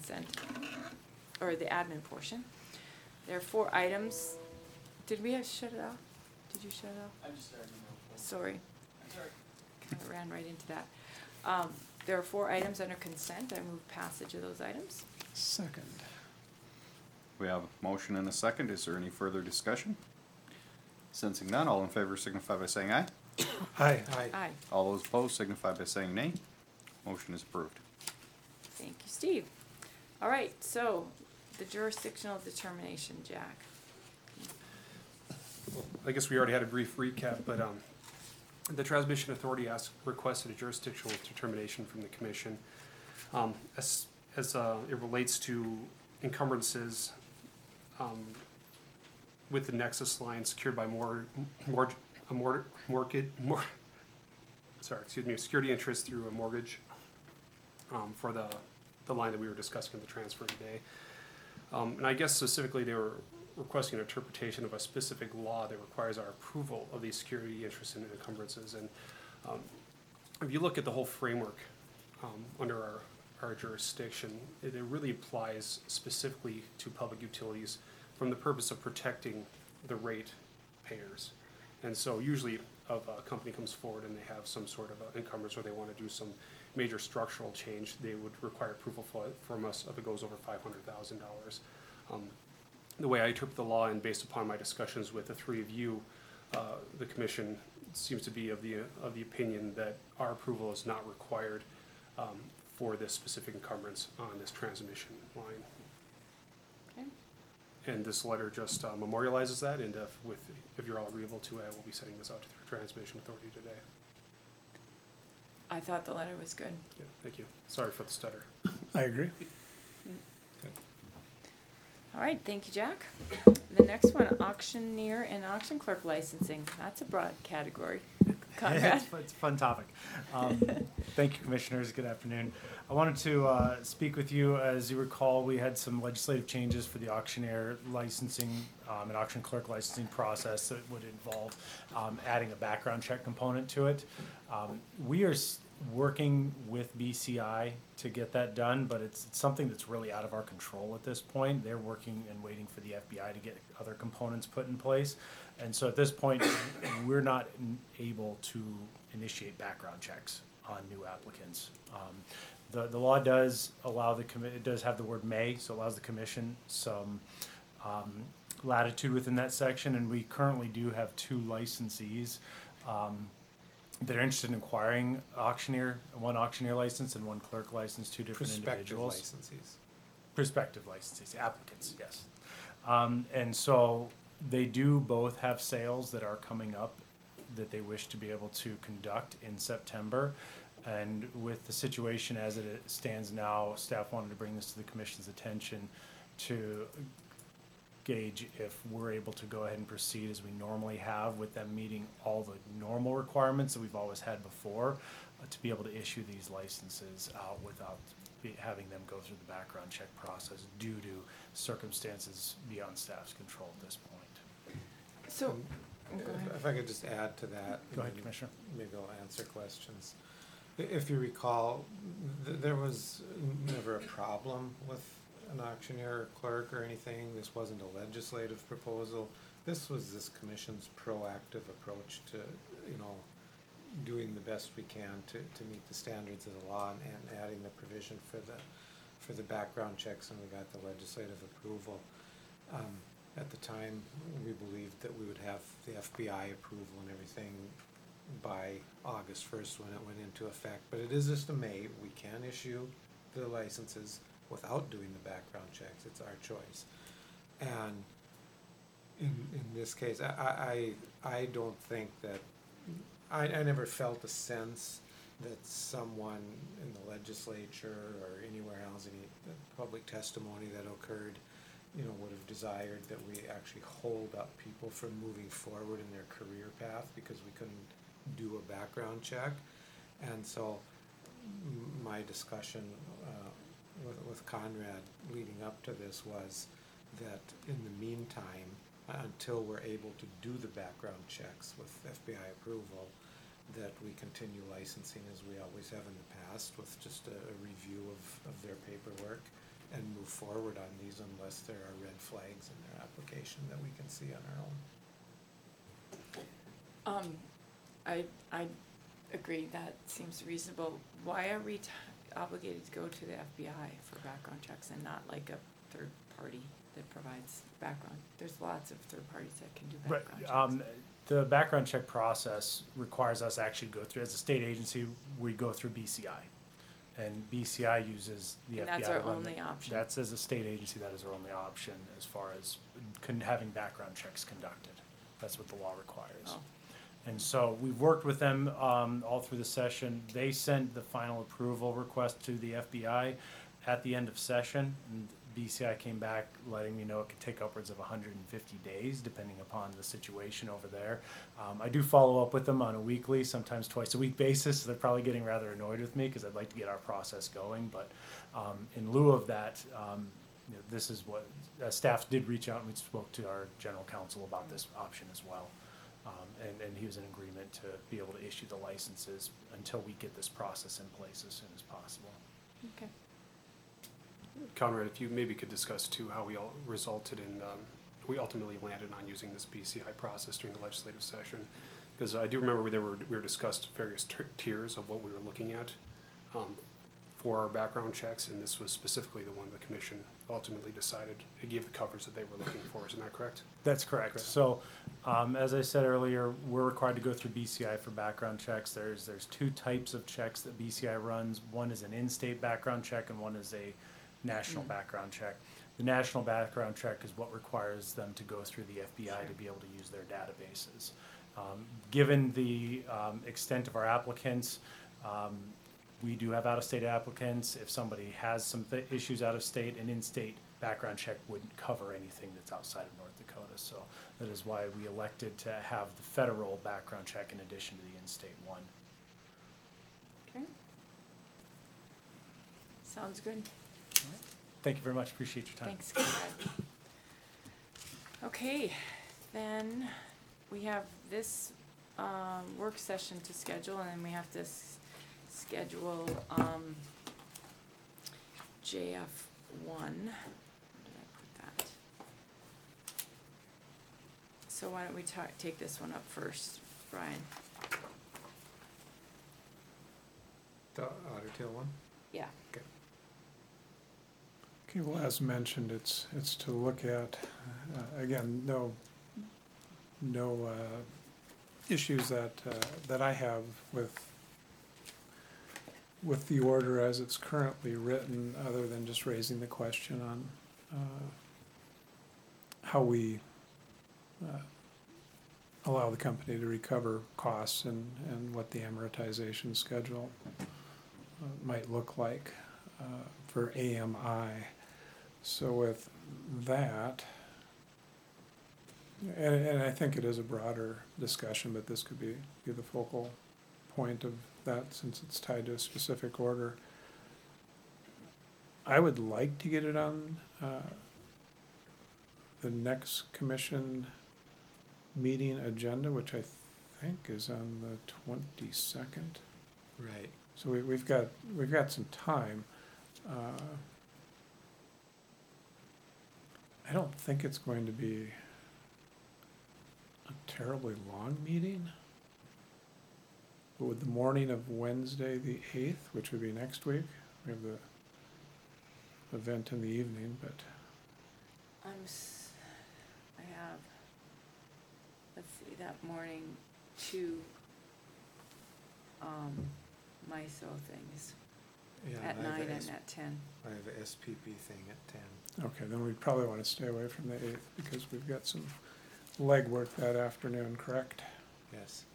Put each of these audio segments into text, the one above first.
consent, or the admin portion. There are 4 items. Did we shut it off? Did you shut it off? I just started. Sorry. That's all right. Kind of ran right into that. There are 4 items under consent. I move passage of those items. Second. We have a motion and a second. Is there any further discussion? Sensing none, all in favor signify by saying aye. Aye. Aye. All those opposed signify by saying nay. Motion is approved. Thank you, Steve. All right, so the jurisdictional determination, Jack. I guess we already had a brief recap, but the Transmission Authority requested a jurisdictional determination from the Commission. As it relates to encumbrances with the Nexus line secured by security interest through a mortgage for the line that we were discussing in the transfer today. And I guess specifically they were requesting an interpretation of a specific law that requires our approval of these security interests and encumbrances. And if you look at the whole framework under our jurisdiction, it really applies specifically to public utilities from the purpose of protecting the rate payers. And so usually if a company comes forward and they have some sort of encumbrance or they want to do some major structural change, they would require approval from us if it goes over $500,000. The way I interpret the law and based upon my discussions with the 3 of you, the Commission seems to be of the opinion that our approval is not required for this specific encumbrance on this transmission line. Okay. And this letter just memorializes that, and if you're all agreeable to it, I will be sending this out to the Transmission Authority today. I thought the letter was good. Yeah, thank you. Sorry for the stutter. I agree. All right, thank you, Jack. The next one, auctioneer and auction clerk licensing. That's a broad category. Conrad? It's a fun topic. Thank you, Commissioners. Good afternoon. I wanted to speak with you. As you recall, we had some legislative changes for the auctioneer licensing and auction clerk licensing process that would involve adding a background check component to it. We are working with BCI to get that done, but it's something that's really out of our control at this point. They're working and waiting for the FBI to get other components put in place. And so at this point, we're not able to initiate background checks on new applicants. The law does allow it does have the word may, so it allows the Commission some latitude within that section, and we currently do have 2 licensees that are interested in acquiring one auctioneer license and one clerk license, 2 different individuals. Prospective licensees, applicants, yes. And so they do both have sales that are coming up that they wish to be able to conduct in September. And with the situation as it stands now, staff wanted to bring this to the Commission's attention to gauge if we're able to go ahead and proceed as we normally have with them meeting all the normal requirements that we've always had before to be able to issue these licenses out without having them go through the background check process due to circumstances beyond staff's control at this point. So, go ahead. If I could just add to that. Go ahead, Commissioner. Maybe I'll answer questions. If you recall, there was never a problem with an auctioneer or clerk or anything. This wasn't a legislative proposal. This was this Commission's proactive approach to, doing the best we can to meet the standards of the law and adding the provision for the background checks, and we got the legislative approval. At the time, we believed that we would have the FBI approval and everything by August 1st when it went into effect. But it is just a May. We can issue the licenses without doing the background checks. It's our choice. And in this case, I don't think that I never felt a sense that someone in the legislature or anywhere else, any public testimony that occurred, would have desired that we actually hold up people from moving forward in their career path because we couldn't do a background check. And so my discussion with Conrad leading up to this was that in the meantime, until we're able to do the background checks with FBI approval, that we continue licensing as we always have in the past with just a review of their paperwork and move forward on these unless there are red flags in their application that we can see on our own. I agree, that seems reasonable. Why are we obligated to go to the FBI for background checks and not like a third party that provides background? There's lots of third parties that can do But background checks. the background check process requires us to actually go through, as a state agency, we go through BCI. And BCI uses the FBI. And that's to our run only the- option. That's, as a state agency, that is our only option as far as having background checks conducted. That's what the law requires. Oh. And so we've worked with them all through the session. They sent the final approval request to the FBI at the end of session. And BCI came back letting me know it could take upwards of 150 days, depending upon the situation over there. I do follow up with them on a weekly, sometimes twice a week basis. So they're probably getting rather annoyed with me because I'd like to get our process going. But in lieu of that, this is what staff did reach out and we spoke to our general counsel about this option as well. And he was in agreement to be able to issue the licenses until we get this process in place as soon as possible. Okay. Conrad, if you maybe could discuss too how we all resulted in, we ultimately landed on using this BCI process during the legislative session. Because I do remember we were discussed various tiers of what we were looking at for our background checks, and this was specifically the one the commission ultimately decided it gave the coverage that they were looking for. Isn't that correct? That's correct. Correct. So, as I said earlier, we're required to go through BCI for background checks. There's two types of checks that BCI runs. One is an in-state background check and one is a national background check. The national background check is what requires them to go through the FBI to be able to use their databases. Given the extent of our applicants, we do have out-of-state applicants. If somebody has some issues out of state, an in-state background check wouldn't cover anything that's outside of North Dakota. So that is why we elected to have the federal background check in addition to the in-state one. Okay. Sounds good. Thank you very much. Appreciate your time. Thanks, Conrad. Okay, then we have this work session to schedule, and then we have to schedule JF1. Where did I put that? So why don't we take this one up first, Brian? The Otter Tail one? Yeah. Okay, well, as mentioned, it's to look at, again, no issues that I have with the order as it's currently written, other than just raising the question on how we allow the company to recover costs and what the amortization schedule might look like for AMI. So with that, and I think it is a broader discussion, but this could be the focal point of that since it's tied to a specific order. I would like to get it on the next commission meeting agenda, which I think is on the 22nd. Right. So we've got some time. I don't think it's going to be a terribly long meeting. But with the morning of Wednesday, the 8th, which would be next week, we have the event in the evening, but I have, let's see, that morning, two MISO things, Yeah, at and I have 9 a and at 10. I have a SPP thing at 10. okay, then we probably want to stay away from the 8th because we've got some legwork that afternoon, correct? Yes.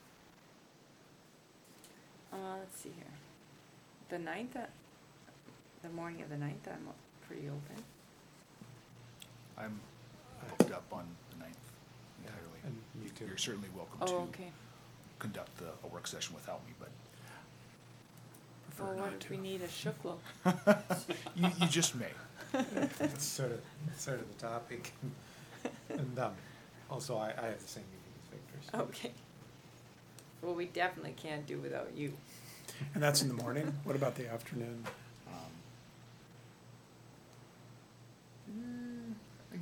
Let's see here. The 9th, the morning of the 9th, I'm pretty open. I'm booked up on the 9th entirely. And me too. You're certainly welcome Oh, to okay. conduct a work session without me, but Well, prefer what not if we to. need a shuklo? You just may. It's sort of the topic. And also, I have the same meeting as Victor. So. Okay. Well, we definitely can't do without you. And that's in the morning? What about the afternoon?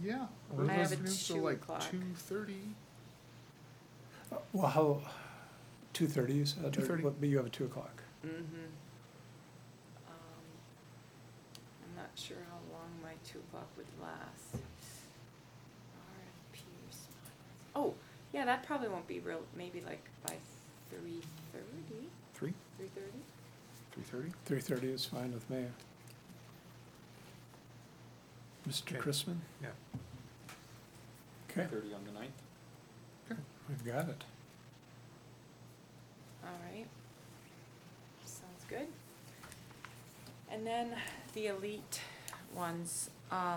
Yeah. I have a So 2 like o'clock. 2:30. Well, how, 2:30 you said? Or 2:30. what- But you have a 2 o'clock. Mm-hmm. I'm not sure how long my 2 o'clock would last. RFP response. Oh, yeah, that probably won't be real, maybe like by 3:30, 3? 3:30? 3:30? 3:30 is fine with me. Mr. Okay. Chrisman? Yeah. Okay, 30 on the 9th. we've got it. All right. Sounds good. And then the elite ones,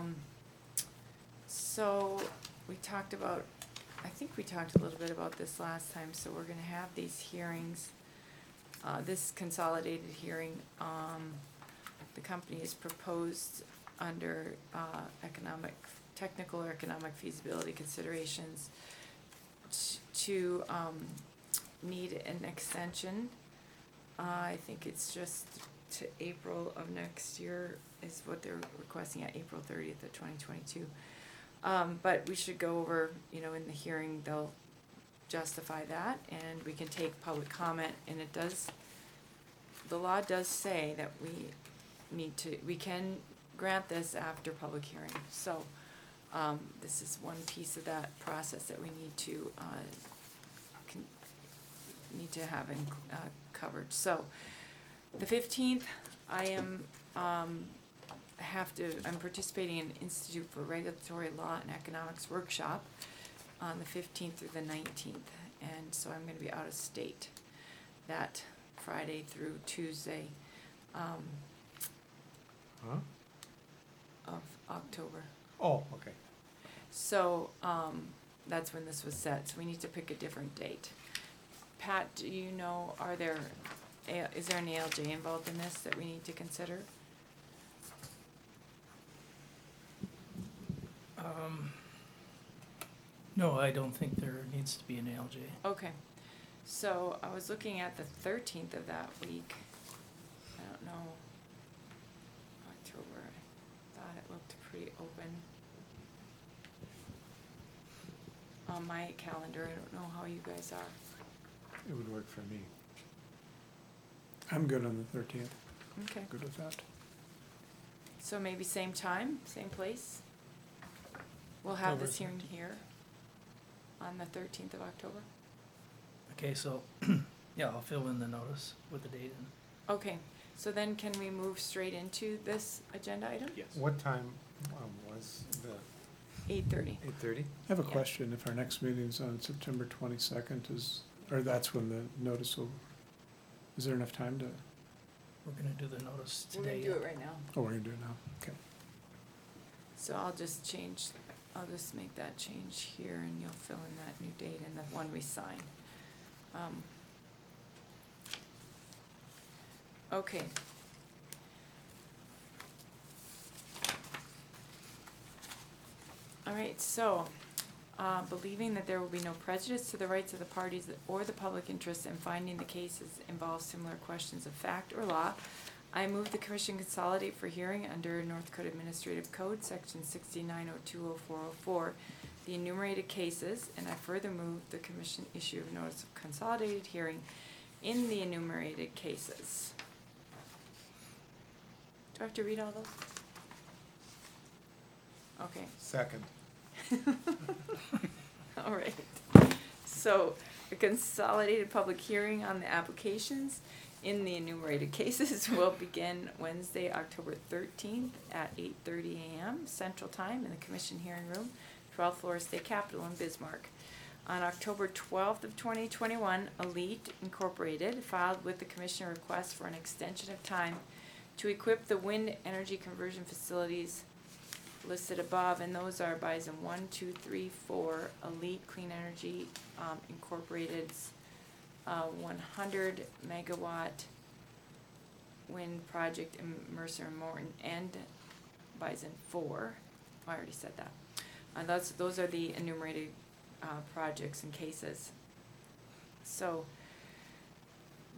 so we talked about, I think we talked a little bit about this last time, so we're gonna have these hearings, this consolidated hearing, the company has proposed under, technical or economic feasibility considerations to, need an extension. I think it's just to April of next year is what they're requesting, at April 30th of 2022. But we should go over, you know, in the hearing, they'll justify that, and we can take public comment, and it does, the law does say that we can grant this after public hearing. So, this is one piece of that process that we need to, have covered. So, the 15th, I am, I'm participating in Institute for Regulatory Law and Economics workshop on the 15th through the 19th. And so I'm gonna be out of state that Friday through Tuesday, Huh? of October. Oh, okay. So, that's when this was set, so we need to pick a different date. Pat, do you know, is there an ALJ involved in this that we need to consider? No, I don't think there needs to be an ALJ. Okay, so I was looking at the 13th of that week. I don't know. October, I thought it looked pretty open. On my calendar, I don't know how you guys are. It would work for me. I'm good on the 13th, Okay, good with that. so maybe same time, same place? We'll have October this hearing here on the 13th of October? Okay, so, yeah, I'll fill in the notice with the date in. Okay, so then can we move straight into this agenda item? Yes. What time was the 8:30. 8:30? I have a Yeah. question, if our next meeting's on September 22nd, or that's when the notice will, is there enough time to, We're gonna do the notice We're today. gonna do it right now. oh, we're gonna do it now, okay. So I'll just make that change here and you'll fill in that new date and the one we sign. Okay. All right, so, believing that there will be no prejudice to the rights of the parties or the public interest in finding the cases involve similar questions of fact or law, I move the commission consolidate for hearing under North Dakota Administrative Code, section 69020404, the enumerated cases, and I further move the commission issue of notice of consolidated hearing in the enumerated cases. Do I have to read all those? Okay. Second. All right. So, a consolidated public hearing on the applications in the enumerated cases will begin Wednesday, October 13th at 8:30 a.m. Central Time in the Commission Hearing Room, 12th floor, State Capitol in Bismarck. On October 12th of 2021, Elite Incorporated filed with the Commission a request for an extension of time to equip the wind energy conversion facilities listed above, and those are Bison 1, 2, 3, 4, Elite Clean Energy Incorporated's 100 megawatt wind project in Mercer and Morton, and Bison 4. I already said that. Those are the enumerated projects and cases. So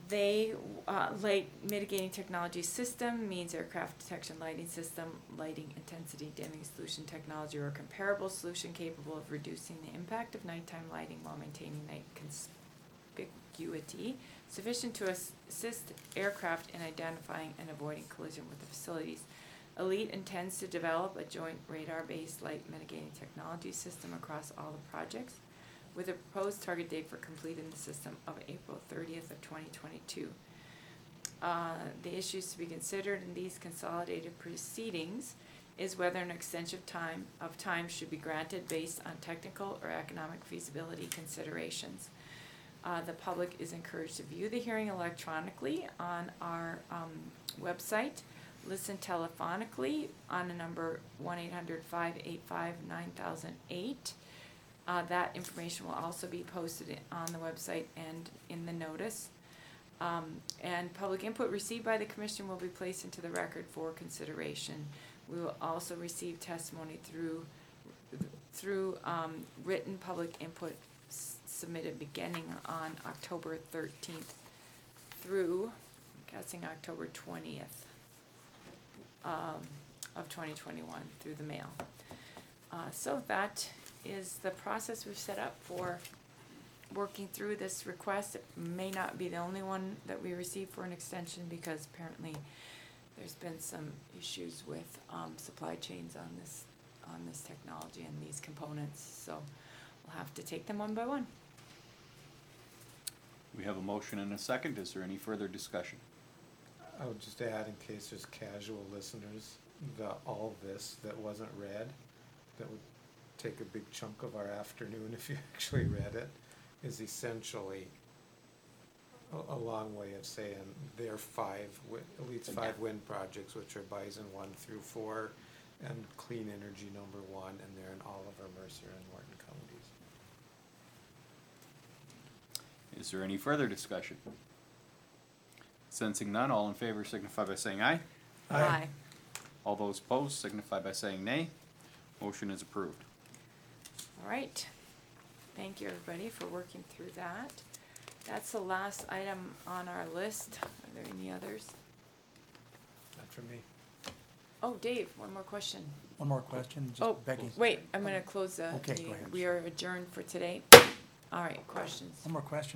Light mitigating technology system means aircraft detection lighting system, lighting intensity dimming solution technology or comparable solution capable of reducing the impact of nighttime lighting while maintaining night conspicuity, sufficient to assist aircraft in identifying and avoiding collision with the facilities. Elite intends to develop a joint radar-based light mitigating technology system across all the projects, with a proposed target date for completing the system of April 30th of 2022. The issues to be considered in these consolidated proceedings is whether an extension of time should be granted based on technical or economic feasibility considerations. The public is encouraged to view the hearing electronically on our website, listen telephonically on the number 1-800-585-9008. That information will also be posted on the website and in the notice. And public input received by the commission will be placed into the record for consideration. We will also receive testimony through written public input submitted beginning on October 13th through, I'm guessing, October 20th of 2021 through the mail. So that is the process we've set up for working through this request. It may not be the only one that we receive for an extension because apparently there's been some issues with supply chains on this technology and these components. So we'll have to take them one by one. We have a motion and a second. Is there any further discussion? I would just add, in case there's casual listeners, all this that wasn't read, that would take a big chunk of our afternoon if you actually read it, is essentially a long way of saying there are Elite's 5 wind projects, which are Bison 1 through 4 and Clean Energy number 1, and they're in all of our Mercer and Morton counties. Is there any further discussion? Sensing none, all in favor signify by saying aye. Aye. All those opposed signify by saying nay. Motion is approved. All right. Thank you, everybody, for working through that. That's the last item on our list. Are there any others? Not for me. Oh, Dave, one more question. One more question, Oh, just Becky. wait, I'm gonna close the Okay, go meeting. ahead. We are adjourned for today. All right, questions? One more question.